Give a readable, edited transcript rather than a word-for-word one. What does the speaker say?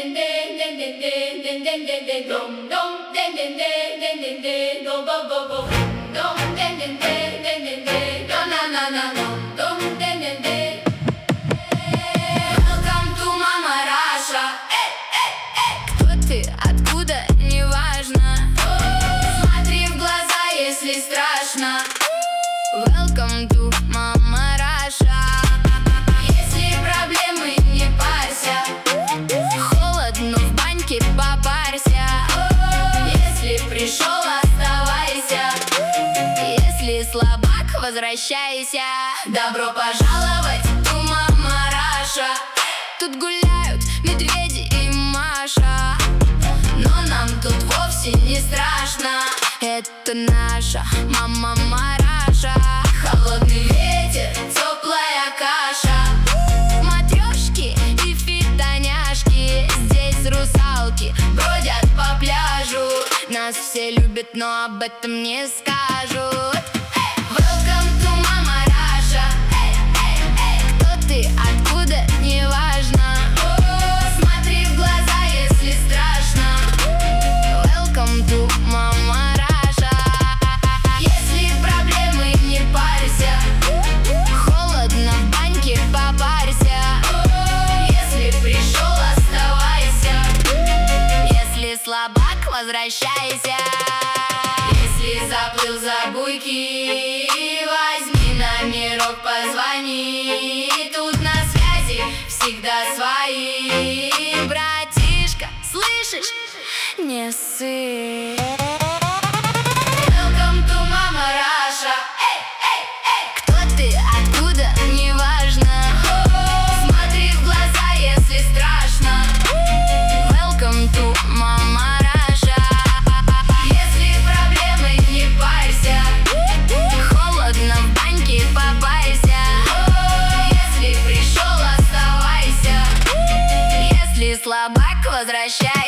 to Mama Russia. Кто ты, откуда, неважно. Смотри в глаза, если страшно. Welcome to Mama Russia. Если проблемы, не парься. Холодно в баньке, попарься. Если пришел, оставайся. Если слабак, возвращайся. Добро пожаловать в Mama Russia. Тут гуляют медведи и Маша, но нам тут вовсе не страшно. Это наша Mama Russia. Холодный ветер, теплая каша, матрешки и фитоняшки. Здесь русалки бродят по пляжу. Нас все любят, но об этом не скажут. Welcome to Mama Russia. Кто ты, откуда, неважно. Смотри в глаза, если страшно. Welcome to Mama Russia. Если проблемы, не парься. Холодно в баньке, попарься. Если пришел, оставайся. Если слабак, возвращайся. Если заплыл за буйки, возьми номерок, позвони. Тут на связи всегда свои. Братишка, слышишь? Не ссы. Welcome to Mama Russia. Кто ты, откуда, неважно. Смотри в глаза, если страшно. Welcome to Mama Russia. Если проблемы, не парься. Холодно в баньке, попарься. Если пришел, оставайся. Если слабак, возвращайся.